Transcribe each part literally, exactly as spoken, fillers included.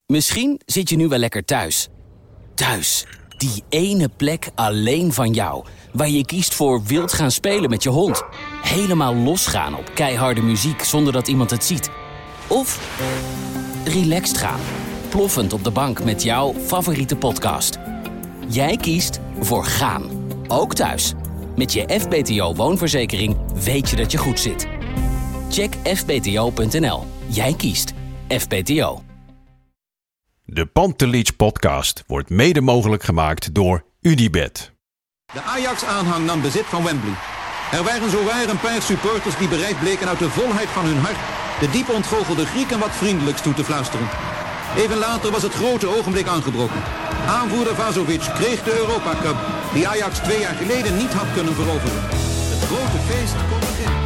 Misschien zit je nu wel lekker thuis. Thuis, die ene plek alleen van jou, waar je kiest voor wild gaan spelen met je hond. Helemaal losgaan op keiharde muziek zonder dat iemand het ziet. Of relaxed gaan, ploffend op de bank met jouw favoriete podcast. Jij kiest voor gaan, ook thuis. Met je F B T O-woonverzekering weet je dat je goed zit. Check f b t o punt n l. Jij kiest F B T O. De Pantelich podcast wordt mede mogelijk gemaakt door Unibet. De Ajax-aanhang nam bezit van Wembley. Er waren zowaar een paar supporters die bereid bleken uit de volheid van hun hart de diep ontgoochelde Grieken wat vriendelijks toe te fluisteren. Even later was het grote ogenblik aangebroken. Aanvoerder Vazovic kreeg de Europa Cup, die Ajax twee jaar geleden niet had kunnen veroveren. Het grote feest kon beginnen.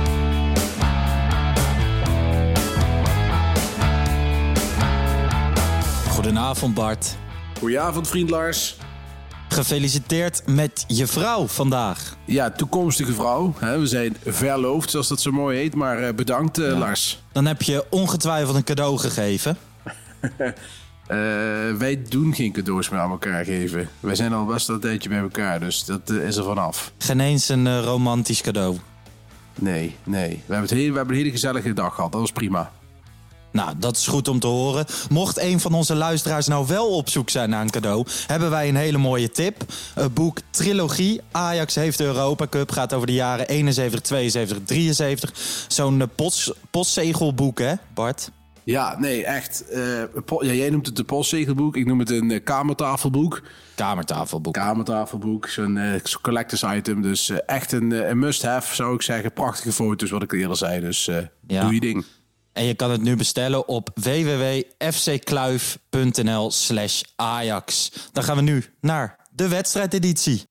Goedenavond Bart. Goedenavond vriend Lars. Gefeliciteerd met je vrouw vandaag. Ja, toekomstige vrouw. We zijn verloofd, zoals dat zo mooi heet. Maar bedankt ja. Lars. Dan heb je ongetwijfeld een cadeau gegeven. uh, wij doen geen cadeaus meer aan elkaar geven. Wij zijn al best een tijdje bij elkaar, dus dat uh, is er vanaf. Geen eens een uh, romantisch cadeau? Nee, nee. We hebben, het heel, we hebben een hele gezellige dag gehad. Dat was prima. Nou, dat is goed om te horen. Mocht een van onze luisteraars nou wel op zoek zijn naar een cadeau, hebben wij een hele mooie tip. Het boek Trilogie. Ajax heeft de Europa Cup. Gaat over de jaren eenenzeventig, tweeënzeventig, drieënzeventig. Zo'n post, postzegelboek, hè, Bart? Ja, nee, echt. Uh, po- ja, jij noemt het een postzegelboek. Ik noem het een uh, kamertafelboek. Kamertafelboek. Kamertafelboek. Zo'n uh, collectors item. Dus uh, echt een, uh, een must-have, zou ik zeggen. Prachtige foto's, wat ik eerder zei. Dus uh, ja. Doe je ding. En je kan het nu bestellen op w w w punt f c kluif punt n l slash ajax. Dan gaan we nu naar de wedstrijdeditie.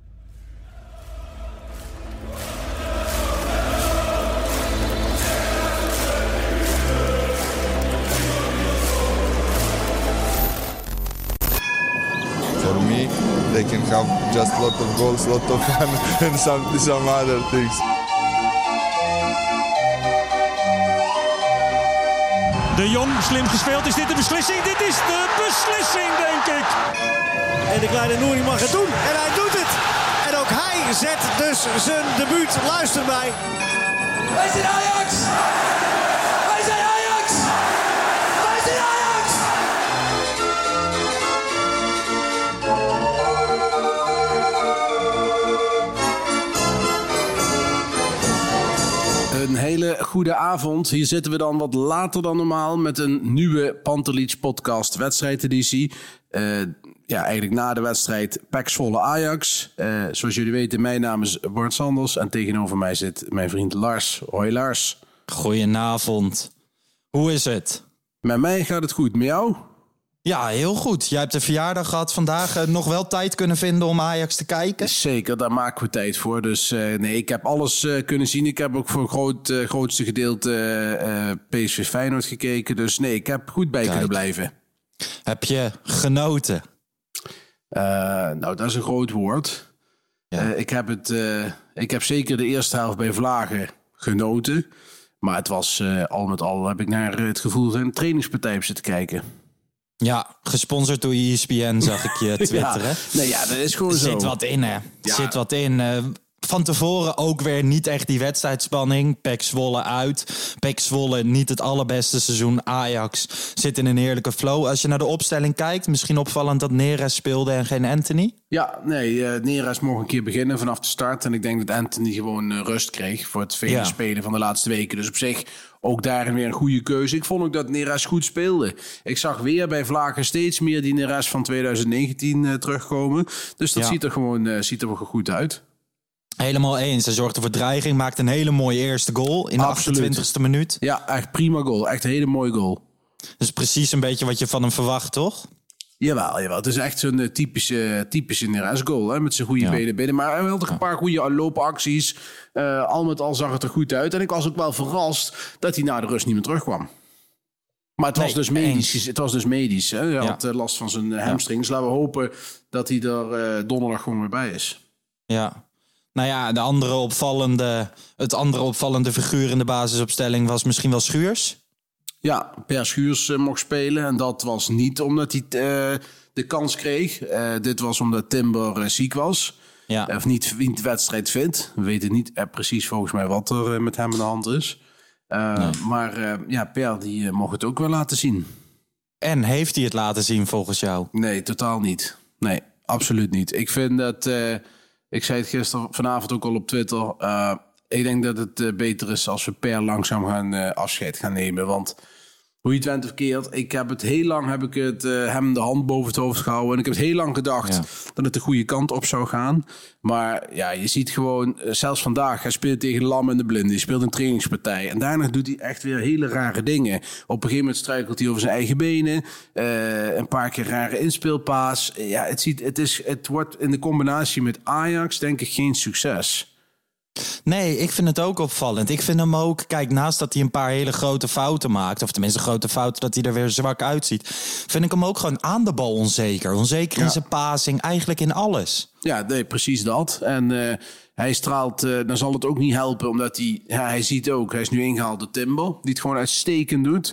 For me, they can have just lot of goals, lot of fun and some, some other things. De Jong, slim gespeeld. Is dit de beslissing? Dit is de beslissing, denk ik. En de kleine Nouri mag het doen. En hij doet het. En ook hij zet dus zijn debuut. Luister mij. Wij zijn Ajax! Wij zijn Ajax! Wij zijn Ajax! Een hele goede avond. Hier zitten we dan wat later dan normaal met een nieuwe Pantelich podcast wedstrijdeditie. Uh, ja, eigenlijk na de wedstrijd P E C Zwolle Ajax. Uh, zoals jullie weten, mijn naam is Bart Sanders en tegenover mij zit mijn vriend Lars. Hoi Lars. Goedenavond. Hoe is het? Met mij gaat het goed. Met jou? Ja, heel goed. Jij hebt een verjaardag gehad vandaag. Uh, nog wel tijd kunnen vinden om Ajax te kijken? Zeker, daar maken we tijd voor. Dus uh, nee, ik heb alles uh, kunnen zien. Ik heb ook voor het groot, uh, grootste gedeelte uh, P S V Feyenoord gekeken. Dus nee, ik heb goed bij Kijk. kunnen blijven. Heb je genoten? Uh, nou, dat is een groot woord. Ja. Uh, ik, heb het, uh, ik heb zeker de eerste helft bij Vlagen genoten. Maar het was uh, al met al, heb ik naar het gevoel van een trainingspartij op zitten kijken. Ja, gesponsord door E S P N zag ik je twitteren. Ja, nee, ja, dat is gewoon er zo. Er zit wat in, hè. Er ja. zit wat in. Uh, van tevoren ook weer niet echt die wedstrijdspanning. P E C Zwolle uit. P E C Zwolle niet het allerbeste seizoen. Ajax zit in een heerlijke flow. Als je naar de opstelling kijkt, misschien opvallend dat Neres speelde en geen Anthony. Ja, nee, uh, Neres mocht een keer beginnen vanaf de start. En ik denk dat Anthony gewoon uh, rust kreeg voor het vele ja. spelen van de laatste weken. Dus op zich ook daarin weer een goede keuze. Ik vond ook dat Neres goed speelde. Ik zag weer bij Vlagen steeds meer die Neres van twintig negentien uh, terugkomen. Dus dat ja. ziet er gewoon uh, ziet er wel goed uit. Helemaal eens. Hij zorgde voor dreiging, maakte een hele mooie eerste goal in de achtentwintigste minuut. Ja, echt prima goal. Echt een hele mooie goal. Dus precies een beetje wat je van hem verwacht, toch? Jawel, jawel. Het is echt zo'n uh, typische, typische Neres goal. Hè, met zijn goede ja. benen binnen. Maar hij had ook een paar goede loopacties. Uh, al met al zag het er goed uit. En ik was ook wel verrast dat hij na de rust niet meer terugkwam. Maar het was, nee, dus medisch, het was dus medisch. Hè? Hij ja. had uh, last van zijn uh, hamstrings. Ja. Laten we hopen dat hij er uh, donderdag gewoon weer bij is. Ja. Nou ja, de andere opvallende, het andere opvallende figuur in de basisopstelling was misschien wel Schuurs. Ja, Per Schuurs uh, mocht spelen. En dat was niet omdat hij uh, de kans kreeg. Uh, dit was omdat Timber uh, ziek was. Ja. Of niet, niet wedstrijd fit. We weten niet uh, precies volgens mij wat er uh, met hem aan de hand is. Uh, nee. Maar uh, ja, Per die uh, mocht het ook wel laten zien. En heeft hij het laten zien volgens jou? Nee, totaal niet. Nee, absoluut niet. Ik vind dat... Uh, ik zei het gisteren, vanavond ook al op Twitter... Uh, ik denk dat het uh, beter is als we Per langzaam gaan uh, afscheid gaan nemen. Want hoe je het went of keert... Ik heb het heel lang heb ik het, uh, hem de hand boven het hoofd gehouden. En ik heb het heel lang gedacht ja. dat het de goede kant op zou gaan. Maar ja, je ziet gewoon... Uh, zelfs vandaag, hij speelt tegen de Lam en de Blinde. Hij speelt een trainingspartij. En daarna doet hij echt weer hele rare dingen. Op een gegeven moment struikelt hij over zijn eigen benen. Uh, een paar keer rare inspeelpaas. Uh, ja, het, ziet, het, is, het wordt in de combinatie met Ajax denk ik geen succes. Nee, ik vind het ook opvallend. Ik vind hem ook, kijk, naast dat hij een paar hele grote fouten maakt... of tenminste grote fouten dat hij er weer zwak uitziet... vind ik hem ook gewoon aan de bal onzeker. Onzeker ja. in zijn passing, eigenlijk in alles. Ja, nee, precies dat. En uh, hij straalt, uh, dan zal het ook niet helpen... omdat hij, ja, hij ziet ook, hij is nu ingehaald door Timber... die het gewoon uitstekend doet...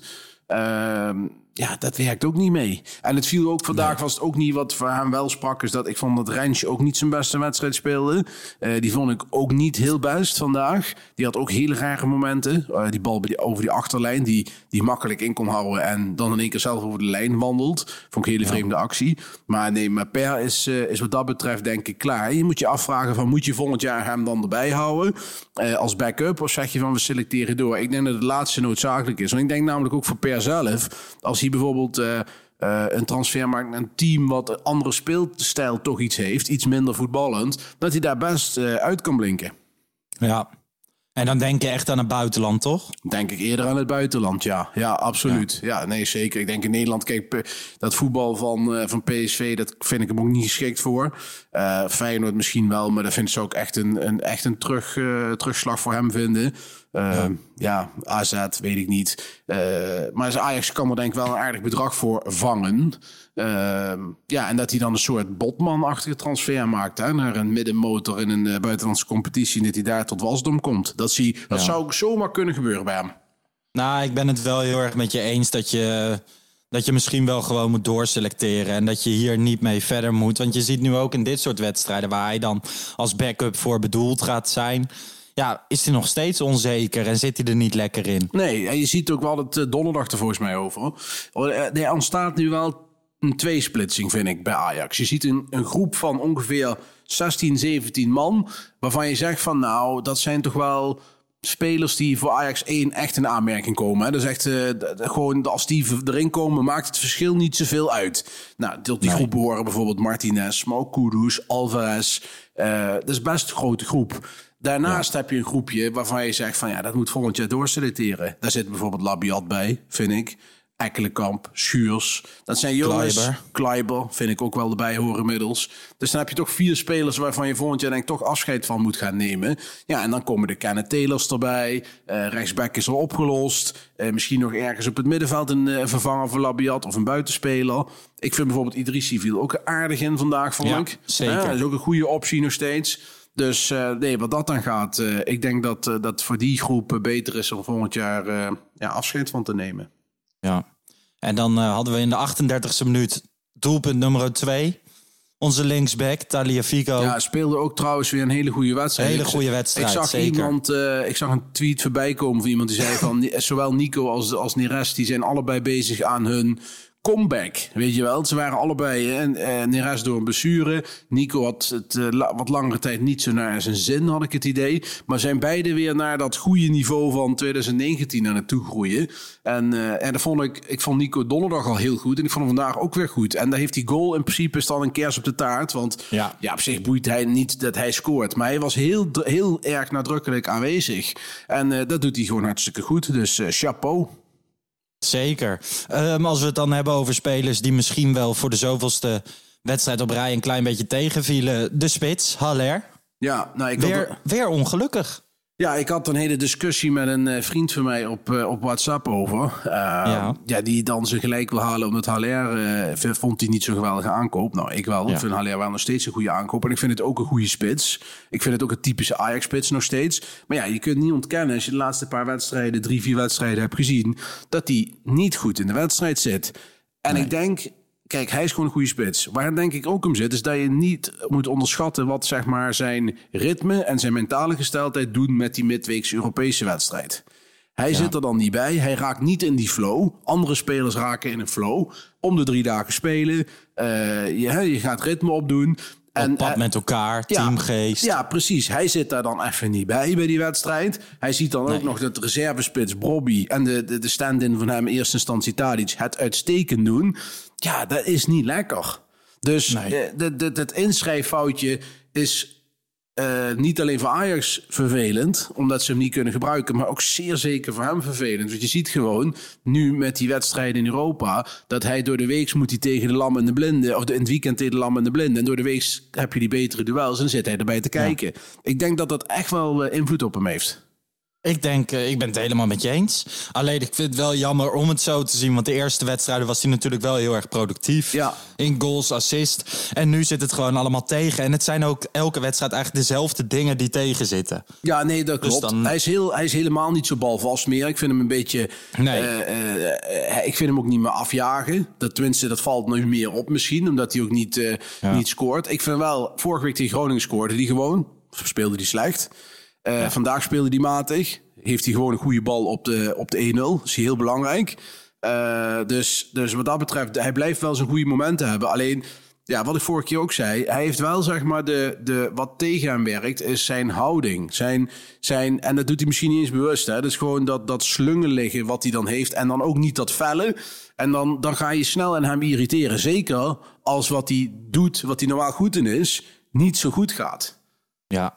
Uh, ja, dat werkt ook niet mee. En het viel ook vandaag, nee. was het ook niet wat voor hem wel sprak... is dat ik vond dat Rensje ook niet zijn beste wedstrijd speelde. Uh, die vond ik ook niet heel best vandaag. Die had ook hele rare momenten. Uh, die bal bij die, over die achterlijn, die, die makkelijk in kon houden... en dan in één keer zelf over de lijn wandelt. Vond ik een hele vreemde ja. actie. Maar nee, maar Per is, uh, is wat dat betreft denk ik klaar. Je moet je afvragen van, moet je volgend jaar hem dan erbij houden... Uh, als backup, of zeg je van, we selecteren door? Ik denk dat het laatste noodzakelijk is. Want ik denk namelijk ook voor Per zelf... als hij bijvoorbeeld uh, uh, een transfer maakt naar een team... wat een andere speelstijl toch iets heeft, iets minder voetballend... dat hij daar best uh, uit kan blinken. Ja, en dan denk je echt aan het buitenland, toch? Denk ik eerder aan het buitenland, ja. Ja, absoluut. Ja, ja nee, zeker. Ik denk in Nederland, kijk, dat voetbal van, uh, van P S V... dat vind ik hem ook niet geschikt voor. Uh, Feyenoord misschien wel, maar dat vind ik ook echt een, een, echt een terug, uh, terugslag voor hem vinden... Uh, ja. ja, A Z weet ik niet. Uh, maar Ajax kan er denk ik wel een aardig bedrag voor vangen. Uh, ja, en dat hij dan een soort Botman-achtige transfer maakt... Hè, naar een middenmotor in een uh, buitenlandse competitie... en dat hij daar tot wasdom komt. Dat, zie, dat ja. zou zomaar kunnen gebeuren bij hem. Nou, ik ben het wel heel erg met je eens dat je... dat je misschien wel gewoon moet doorselecteren... en dat je hier niet mee verder moet. Want je ziet nu ook in dit soort wedstrijden... waar hij dan als backup voor bedoeld gaat zijn... ja, is hij nog steeds onzeker en zit hij er niet lekker in? Nee, en je ziet ook wel het donderdag er volgens mij over. Er ontstaat nu wel een tweesplitsing, vind ik, bij Ajax. Je ziet een, een groep van ongeveer zestien, zeventien man... waarvan je zegt van, nou, dat zijn toch wel... spelers die voor Ajax één echt in aanmerking komen. Hè. Dat is echt uh, gewoon, als die erin komen, maakt het verschil niet zoveel uit. Nou, tot die nee. groep behoren bijvoorbeeld Martinez, maar ook Kudus, Alvarez. Uh, dat is best een grote groep. Daarnaast ja. heb je een groepje waarvan je zegt van ja, dat moet volgend jaar doorselecteren. Daar zit bijvoorbeeld Labiat bij, vind ik. Ekkelenkamp, Schuurs. Dat zijn jongens. Kleiber. Kleiber vind ik ook wel erbij horen inmiddels. Dus dan heb je toch vier spelers waarvan je volgend jaar denk ik toch afscheid van moet gaan nemen. Ja, en dan komen de Kenneth Taylors erbij. Uh, rechtsback is al opgelost. Uh, misschien nog ergens op het middenveld een uh, vervanger voor Labiat of een buitenspeler. Ik vind bijvoorbeeld Idrissi viel ook aardig in vandaag, vond ja, ik. Zeker. Uh, dat is ook een goede optie nog steeds. Dus uh, nee, wat dat dan gaat, uh, ik denk dat uh, dat voor die groep beter is om volgend jaar uh, ja, afscheid van te nemen. Ja, en dan uh, hadden we in de achtendertigste minuut doelpunt nummer twee. Onze linksback, Tagliafico. Ja, speelde ook trouwens weer een hele goede wedstrijd. Hele goede wedstrijd, ik zag zeker. Iemand, uh, ik zag een tweet voorbij komen van iemand die zei van... zowel Nico als, als Neres, die zijn allebei bezig aan hun... comeback, weet je wel. Ze waren allebei, en uh, Neres door een blessure. Nico had het uh, la, wat langere tijd niet zo naar zijn zin, had ik het idee. Maar zijn beide weer naar dat goede niveau van twintig negentien aan het toegroeien. En, uh, en dat vond ik, ik vond Nico donderdag al heel goed. En ik vond hem vandaag ook weer goed. En daar heeft die goal in principe is dan een kers op de taart. Want ja, ja op zich boeit hij niet dat hij scoort. Maar hij was heel, heel erg nadrukkelijk aanwezig. En uh, dat doet hij gewoon hartstikke goed. Dus uh, chapeau. Zeker. Um, als we het dan hebben over spelers die misschien wel voor de zoveelste wedstrijd op rij een klein beetje tegenvielen. De spits, Haller. Ja, nou, ik weer, had... weer ongelukkig. Ja, ik had een hele discussie met een uh, vriend van mij op, uh, op WhatsApp over. Uh, ja. ja, die dan zijn gelijk wil halen omdat Haller uh, vond hij niet zo'n geweldige aankoop. Nou, ik wel. Ja. Ik vind Haller wel nog steeds een goede aankoop. En ik vind het ook een goede spits. Ik vind het ook een typische Ajax-spits nog steeds. Maar ja, je kunt niet ontkennen als je de laatste paar wedstrijden, drie, vier wedstrijden hebt gezien, dat hij niet goed in de wedstrijd zit. En nee. ik denk... Kijk, hij is gewoon een goede spits. Waar denk ik ook om zit, is dat je niet moet onderschatten wat zeg maar zijn ritme en zijn mentale gesteldheid doen met die midweekse Europese wedstrijd. Hij ja. zit er dan niet bij. Hij raakt niet in die flow. Andere spelers raken in een flow. Om de drie dagen spelen. Uh, je, je gaat ritme opdoen. En, op pad uh, met elkaar, teamgeest. Ja, ja, precies. Hij zit daar dan even niet bij, bij die wedstrijd. Hij ziet dan nee. ook nog dat de reservespits Brobby en de, de, de stand-in van hem in eerste instantie Tadic het uitstekend doen. Ja, dat is niet lekker. Dus nee. de, de, de, het inschrijffoutje is uh, niet alleen voor Ajax vervelend, omdat ze hem niet kunnen gebruiken, maar ook zeer zeker voor hem vervelend. Want je ziet gewoon, nu met die wedstrijden in Europa, dat hij door de week moet hij tegen de lam en de blinden, of in het weekend tegen de lam en de blinden. En door de week heb je die betere duels en zit hij erbij te kijken. Ja. Ik denk dat dat echt wel uh, invloed op hem heeft. Ik denk, uh, ik ben het helemaal met je eens. Alleen ik vind het wel jammer om het zo te zien. Want de eerste wedstrijden was hij natuurlijk wel heel erg productief. Ja. In goals, assist. En nu zit het gewoon allemaal tegen. En het zijn ook elke wedstrijd eigenlijk dezelfde dingen die tegen zitten. Ja, nee, dat klopt. Dus dan... hij, is heel, hij is helemaal niet zo balvast meer. Ik vind hem een beetje... Nee. Uh, uh, uh, ik vind hem ook niet meer afjagen. Dat, tenminste, dat valt nu meer op misschien. Omdat hij ook niet, uh, ja. niet scoort. Ik vind wel, vorige week tegen Groningen scoorde hij gewoon. Of speelde hij slecht. Uh, ja. Vandaag speelde hij matig. Heeft hij gewoon een goede bal op de, op de één nul. Dat is heel belangrijk. Uh, dus, dus wat dat betreft, hij blijft wel zijn goede momenten hebben. Alleen, ja, wat ik vorige keer ook zei, hij heeft wel, zeg maar, de, de, wat tegen hem werkt, is zijn houding. Zijn, zijn, en dat doet hij misschien niet eens bewust. Hè? Dat is gewoon dat, dat slungeliggen wat hij dan heeft. En dan ook niet dat vellen. En dan, dan ga je snel aan hem irriteren. Zeker als wat hij doet, wat hij normaal goed in is, niet zo goed gaat. Ja.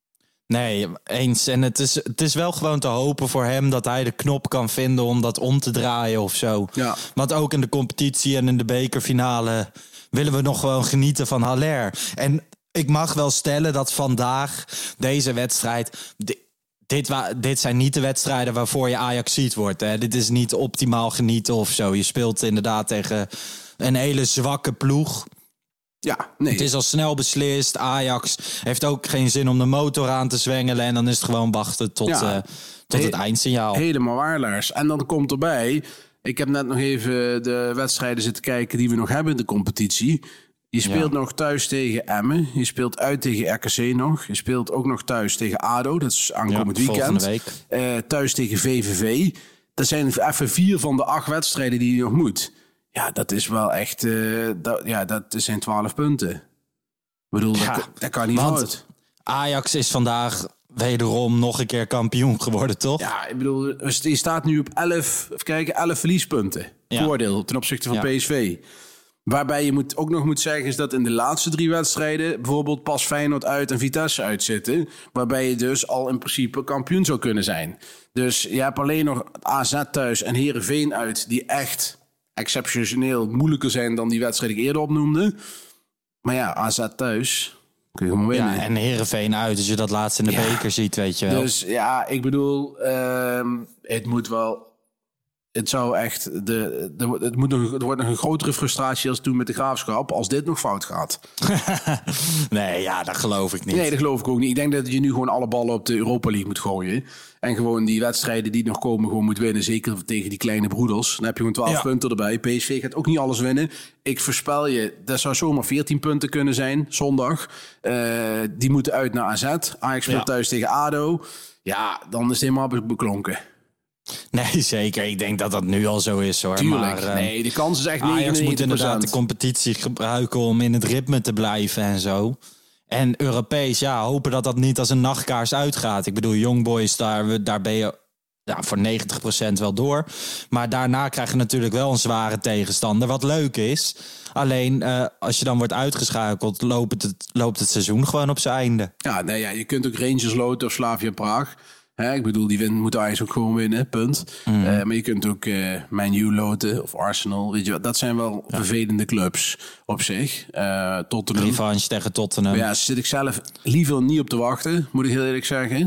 Nee, eens. En het is, het is wel gewoon te hopen voor hem dat hij de knop kan vinden om dat om te draaien of zo. Ja. Want ook in de competitie en in de bekerfinale willen we nog gewoon genieten van Haller. En ik mag wel stellen dat vandaag deze wedstrijd... Dit, wa- dit zijn niet de wedstrijden waarvoor je Ajaxiet wordt. Hè. Dit is niet optimaal genieten of zo. Je speelt inderdaad tegen een hele zwakke ploeg. Ja, nee. Het is al snel beslist. Ajax heeft ook geen zin om de motor aan te zwengelen. En dan is het gewoon wachten tot, ja. uh, tot He- het eindsignaal. Helemaal waar, Lars. En dan komt erbij... Ik heb net nog even de wedstrijden zitten kijken die we nog hebben in de competitie. Je speelt ja. nog thuis tegen Emmen. Je speelt uit tegen R K C nog. Je speelt ook nog thuis tegen A D O. Dat is aankomend ja, weekend. Week. Uh, thuis tegen V V V. Dat zijn even vier van de acht wedstrijden die je nog moet. Ja, dat is wel echt... Uh, dat, ja, dat zijn twaalf punten. Ik bedoel, ja, dat, dat kan niet fout. Ajax is vandaag wederom nog een keer kampioen geworden, toch? Ja, ik bedoel, je staat nu op elf, even kijken, elf verliespunten. Ja. Voordeel ten opzichte van ja. P S V. Waarbij je moet, ook nog moet zeggen is dat in de laatste drie wedstrijden bijvoorbeeld pas Feyenoord uit en Vitesse uitzitten. Waarbij je dus al in principe kampioen zou kunnen zijn. Dus je hebt alleen nog A Z thuis en Heerenveen uit die echt exceptioneel moeilijker zijn dan die wedstrijd die ik eerder opnoemde. Maar ja, A Z thuis kun je gewoon winnen. Ja, en Heerenveen uit, als je dat laatst in de ja. beker ziet, weet je wel. Dus ja, ik bedoel, uh, het moet wel... Het zou echt... De, de, het moet nog, er wordt nog een grotere frustratie als toen met de Graafschap, als dit nog fout gaat. Nee, ja, dat geloof ik niet. Nee, dat geloof ik ook niet. Ik denk dat je nu gewoon alle ballen op de Europa League moet gooien. En gewoon die wedstrijden die nog komen gewoon moet winnen. Zeker tegen die kleine broeders. Dan heb je gewoon twaalf ja. punten erbij. P S V gaat ook niet alles winnen. Ik voorspel je, dat zou zomaar veertien punten kunnen zijn. Zondag. Uh, die moeten uit naar A Z. Ajax speelt ja. thuis tegen A D O. Ja, dan is het helemaal be- beklonken. Nee, zeker. Ik denk dat dat nu al zo is, hoor. Tuurlijk. Maar, uh, nee, de kans is echt negenennegentig procent. Ajax moet inderdaad de competitie gebruiken om in het ritme te blijven en zo. En Europees, ja, hopen dat dat niet als een nachtkaars uitgaat. Ik bedoel, Young Boys, daar, daar ben je ja, voor negentig procent wel door. Maar daarna krijg je natuurlijk wel een zware tegenstander, wat leuk is. Alleen, uh, als je dan wordt uitgeschakeld, loopt het, loopt het seizoen gewoon op zijn einde. Ja, nee, ja, je kunt ook Rangers loten of Slavia Praag. Hè, ik bedoel, die win, moet Ajax ook gewoon winnen, punt. Mm. Uh, maar je kunt ook uh, Man U loten of Arsenal. Weet je wat, dat zijn wel ja. vervelende clubs op zich. Uh, Tottenham. Revanche tegen Tottenham. Ja, zit ik zelf liever niet op te wachten, moet ik heel eerlijk zeggen.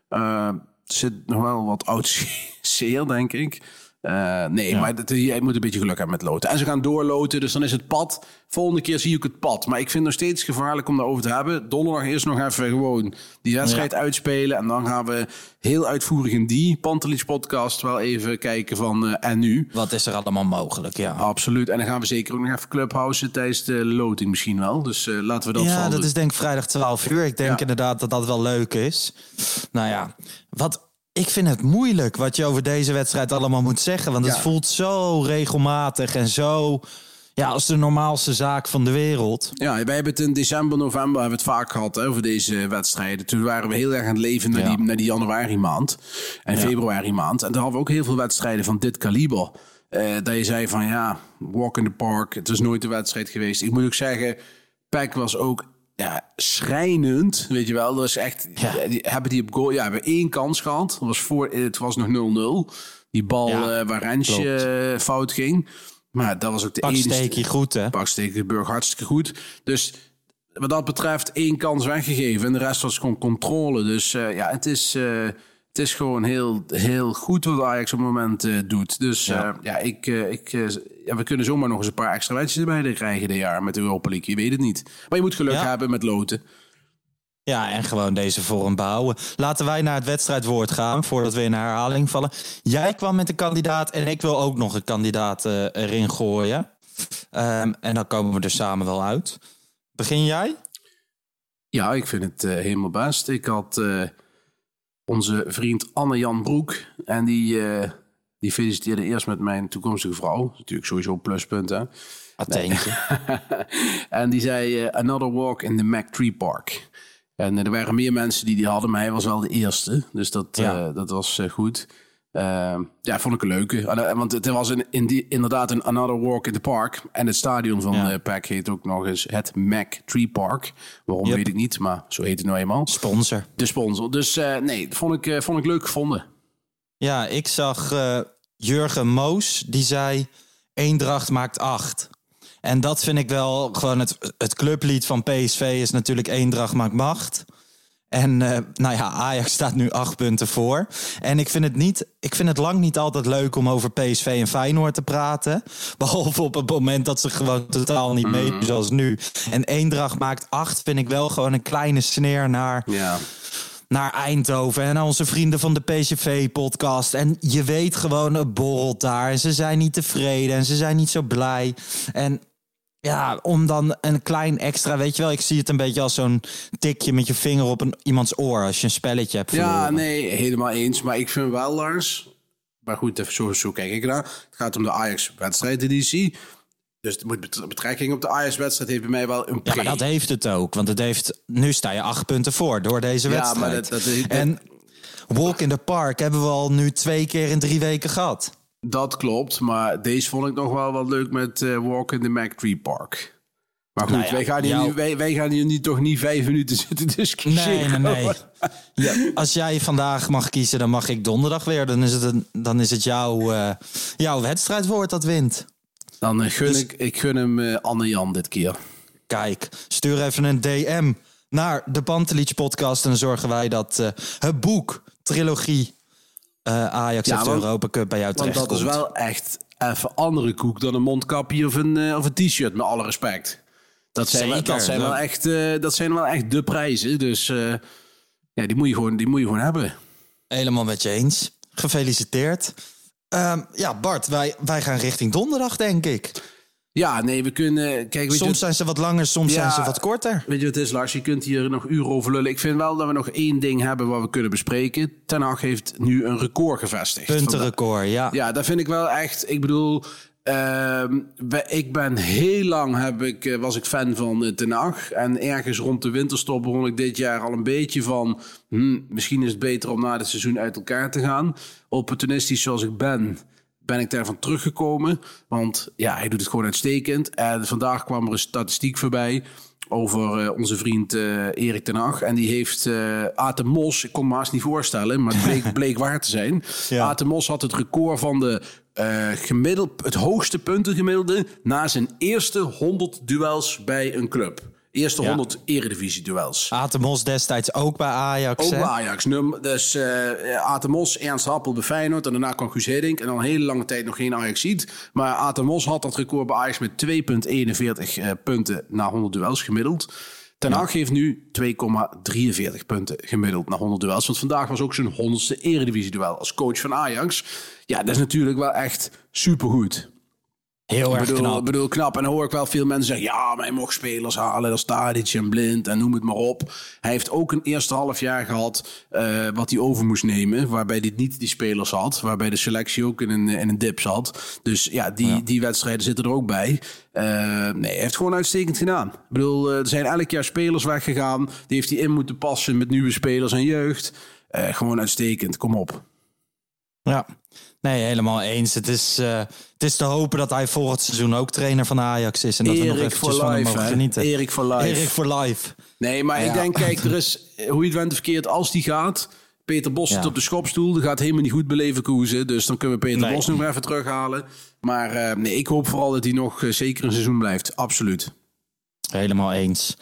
Uh, er zit nog wel wat oud zeer, denk ik. Uh, nee, ja. maar dat, je moet een beetje geluk hebben met loten. En ze gaan doorloten, dus dan is het pad. Volgende keer zie ik het pad. Maar ik vind het nog steeds gevaarlijk om daarover te hebben. Donderdag eerst nog even gewoon die wedstrijd ja. uitspelen. En dan gaan we heel uitvoerig in die Pantelich podcast wel even kijken van uh, en nu. Wat is er allemaal mogelijk, ja. Absoluut. En dan gaan we zeker ook nog even clubhousen tijdens de loting misschien wel. Dus uh, laten we dat Ja, van dat doen. is denk ik vrijdag twaalf uur. Ik denk ja. inderdaad dat dat wel leuk is. Nou ja, wat... Ik vind het moeilijk wat je over deze wedstrijd allemaal moet zeggen. Want het ja. voelt zo regelmatig en zo... Ja, als de normaalste zaak van de wereld. Ja, wij hebben het in december, november hebben we het vaak gehad hè, over deze wedstrijden. Toen waren we heel erg aan het leven naar, ja. die, naar die januari maand en ja. februari maand. En toen hadden we ook heel veel wedstrijden van dit kaliber. Uh, dat je zei van ja, walk in the park. Het was nooit een wedstrijd geweest. Ik moet ook zeggen, P E C was ook... Ja, schrijnend, weet je wel. Dat was echt, ja. die, hebben die op goal, ja, we hebben één kans gehad. Dat was voor, het was nog nul nul. Die bal ja, uh, waar Rensje uh, fout ging. Maar dat was ook de enige. Paksteekje goed, hè? Paksteekje Burg hartstikke goed. Dus wat dat betreft één kans weggegeven. En de rest was gewoon controle. Dus uh, ja, het is... Uh, Het is gewoon heel, heel goed wat Ajax op het moment uh, doet. Dus ja, uh, ja, ik, uh, ik, uh, ja, we kunnen zomaar nog eens een paar extra wedstrijden erbij krijgen dit jaar met de Europa League. Je weet het niet. Maar je moet geluk ja. hebben met loten. Ja, en gewoon deze vorm behouden. Laten wij naar het wedstrijdwoord gaan, voordat we in herhaling vallen. Jij kwam met een kandidaat en ik wil ook nog een kandidaat uh, erin gooien. Um, en dan komen we er samen wel uit. Begin jij? Ja, ik vind het uh, helemaal best. Ik had... Uh, Onze vriend Anne-Jan Broek. En die, uh, die feliciteerde eerst met mijn toekomstige vrouw. Natuurlijk sowieso een pluspunt, hè? Atheentje. En die zei, uh, another walk in the Mac Tree Park. En uh, er waren meer mensen die die hadden, maar hij was wel de eerste. Dus dat, ja. uh, dat was uh, goed. Uh, ja, vond ik een leuke. Uh, want het was een, in die, inderdaad een another walk in the park. En het stadion van ja. uh, P E C heet ook nog eens het Mac Tree Park. Waarom yep. weet ik niet, maar zo heet het nou eenmaal. Sponsor. De sponsor. Dus uh, nee, dat vond ik, uh, vond ik leuk gevonden. Ja, ik zag uh, Jurgen Moos, die zei... Eendracht maakt acht. En dat vind ik wel gewoon het, het clublied van P S V is natuurlijk Eendracht maakt macht. En uh, nou ja, Ajax staat nu acht punten voor. En ik vind het niet, ik vind het lang niet altijd leuk om over P S V en Feyenoord te praten. Behalve op het moment dat ze gewoon totaal niet meedoen, mm. zoals nu. En Eendracht maakt acht, vind ik wel gewoon een kleine sneer naar... Ja. naar Eindhoven en naar onze vrienden van de P S V-podcast. En je weet gewoon, het borrelt daar. En ze zijn niet tevreden en ze zijn niet zo blij. En ja, om dan een klein extra, weet je wel... ik zie het een beetje als zo'n tikje met je vinger op een, iemands oor... als je een spelletje hebt verloren. Ja, nee, helemaal eens. Maar ik vind wel, Lars... maar goed, even zo, zo kijk ik naar. Het gaat om de Ajax-wedstrijdeditie... Dus de betrekking op de Ajax-wedstrijd heeft bij mij wel een pre. Ja, maar dat heeft het ook. Want het heeft, nu sta je acht punten voor door deze ja, wedstrijd. Maar dat, dat, dat, en walk in the park hebben we al nu twee keer in drie weken gehad. Dat klopt, maar deze vond ik nog wel wat leuk met uh, walk in the Mac Tree Park. Maar goed, nou ja, wij, gaan hier jou... nu, wij, wij gaan hier nu toch niet vijf minuten zitten discussiëren. Nee, nee, nee. Ja, als jij vandaag mag kiezen, dan mag ik donderdag weer. Dan is het, een, dan is het jouw, uh, jouw wedstrijdwoord dat wint. Dan uh, gun dus, ik, ik gun hem uh, Anne-Jan dit keer. Kijk, stuur even een D M naar de Pantelich podcast... en dan zorgen wij dat uh, het boek, trilogie... Uh, Ajax ja, heeft de Europa Cup bij jou terecht. Want dat komt. Is wel echt even andere koek dan een mondkapje of een, uh, of een t-shirt, met alle respect. Dat zijn, Zeker, wel, dat zijn, wel, echt, uh, dat zijn wel echt de prijzen. Dus uh, ja, die moet je gewoon, die moet je gewoon hebben. Helemaal met je eens. Gefeliciteerd. Um, ja, Bart, wij, wij gaan richting donderdag, denk ik. Ja, nee, we kunnen... Kijk, weet soms je, zijn ze wat langer, soms ja, zijn ze wat korter. Weet je wat het is, Lars? Je kunt hier nog uren over lullen. Ik vind wel dat we nog één ding hebben wat we kunnen bespreken. Ten Hag heeft nu een record gevestigd. Puntenrecord, ja. Ja, dat vind ik wel echt... Ik bedoel... Uh, ik ben heel lang heb ik, was ik fan van uh, Ten Hag. En ergens rond de winterstop begon ik dit jaar al een beetje van... Hmm, misschien is het beter om na het seizoen uit elkaar te gaan. Opportunistisch zoals ik ben... ben ik daarvan teruggekomen. Want ja, hij doet het gewoon uitstekend. En vandaag kwam er een statistiek voorbij... over uh, onze vriend uh, Erik ten Hag. En die heeft uh, Aten Mos... ik kon me haast niet voorstellen... maar het bleek, bleek waar te zijn. Ja. Aten Mos had het record van de... Uh, gemiddeld, het hoogste puntengemiddelde... na zijn eerste honderd duels bij een club. Eerste Ja. honderd eredivisie-duels. Atemos destijds ook bij Ajax. Ook hè? bij Ajax. Num, dus uh, Atemos, Ernst Happel bij Feyenoord. En daarna kwam Guus Hiddink. En dan een hele lange tijd nog geen Ajaxiet. Maar Atemos had dat record bij Ajax met twee komma eenenveertig uh, punten na honderd duels gemiddeld. Ten Hag heeft nu twee komma drieënveertig punten gemiddeld na honderd duels. Want vandaag was ook zijn honderdste eredivisie-duel als coach van Ajax. Ja, dat is natuurlijk wel echt supergoed. Heel Ik erg bedoel, knap. Ik bedoel, knap. En dan hoor ik wel veel mensen zeggen... ja, maar hij mocht spelers halen, als Tadic en Blind en noem het maar op. Hij heeft ook een eerste half jaar gehad... Uh, wat hij over moest nemen... waarbij hij niet die spelers had... waarbij de selectie ook in een, in een dip zat. Dus ja, die, ja. die wedstrijden zitten er ook bij. Uh, nee, hij heeft gewoon uitstekend gedaan. Ik bedoel, uh, er zijn elk jaar spelers weggegaan... die heeft hij in moeten passen met nieuwe spelers en jeugd. Uh, gewoon uitstekend, kom op. Ja, nee, helemaal eens. Het is, uh, het is te hopen dat hij volgend seizoen ook trainer van Ajax is. En dat Erik we nog eventjes van hem life, mogen hè? genieten. Erik for life. Erik for life. Nee, maar ja. ik denk, kijk, er is, hoe je het went of verkeerd, als die gaat... Peter Bos zit ja. op de schopstoel. Dat gaat helemaal niet goed beleven koersen. Dus dan kunnen we Peter nee. Bos nog even terughalen. Maar uh, nee, ik hoop vooral dat hij nog uh, zeker een seizoen blijft. Absoluut. Helemaal eens.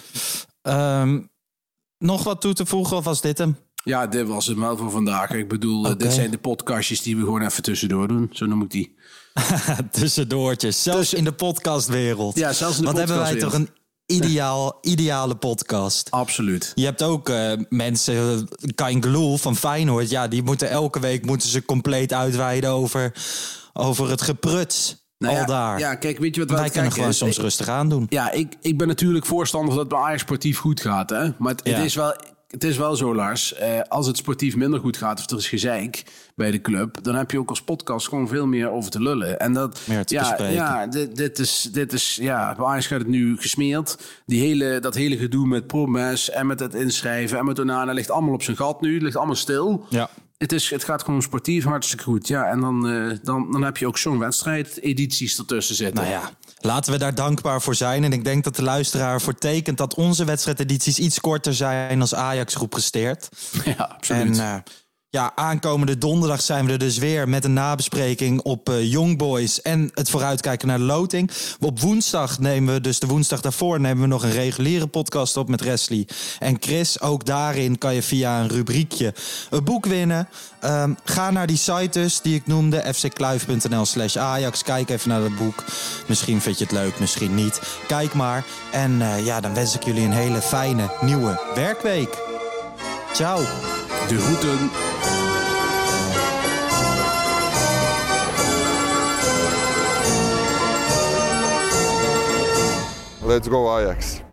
Um, nog wat toe te voegen of was dit hem? Ja, dit was het wel voor vandaag. Ik bedoel, okay. dit zijn de podcastjes die we gewoon even tussendoor doen. Zo noem ik die. Tussendoortjes. Zelfs Tussen... in de podcastwereld. Ja, zelfs in de Wat podcastwereld. hebben wij toch een ideaal, ideale podcast. Absoluut. Je hebt ook uh, mensen, Kain Geloel van Feyenoord. Ja, die moeten elke week moeten ze compleet uitweiden over, over het gepruts. Nou ja, al daar. Ja, kijk, weet je wat wij kunnen gewoon is? soms ik, rustig aan doen. Ja, ik, ik ben natuurlijk voorstander dat het bij Ajax sportief goed gaat. Hè? Maar het, ja. het is wel... Het is wel zo, Lars. Eh, als het sportief minder goed gaat of er is gezeik bij de club... dan heb je ook als podcast gewoon veel meer over te lullen. En dat, meer te ja, bespreken. Ja, dit, dit is, dit is, ja, bij Ajax gaat het nu gesmeerd. Die hele, dat hele gedoe met Promes en met het inschrijven en met Onana ligt allemaal op zijn gat nu. Het ligt allemaal stil. Ja. Het, is, het gaat gewoon sportief hartstikke goed. Ja, en dan, uh, dan, dan heb je ook zo'n wedstrijd edities ertussen zitten. Nou ja, laten we daar dankbaar voor zijn. En ik denk dat de luisteraar voor tekent dat onze wedstrijdedities iets korter zijn als Ajax groep presteert. Ja, absoluut. En uh, ja, aankomende donderdag zijn we er dus weer met een nabespreking op uh, Young Boys en het vooruitkijken naar de loting. Op woensdag nemen we, dus de woensdag daarvoor, nemen we nog een reguliere podcast op met Wesley en Chris. Ook daarin kan je via een rubriekje een boek winnen. Um, ga naar die site dus die ik noemde, f c kluif punt n l slash Ajax. Kijk even naar dat boek. Misschien vind je het leuk, misschien niet. Kijk maar. En uh, ja, dan wens ik jullie een hele fijne nieuwe werkweek. Ciao. De groeten. Let's go Ajax.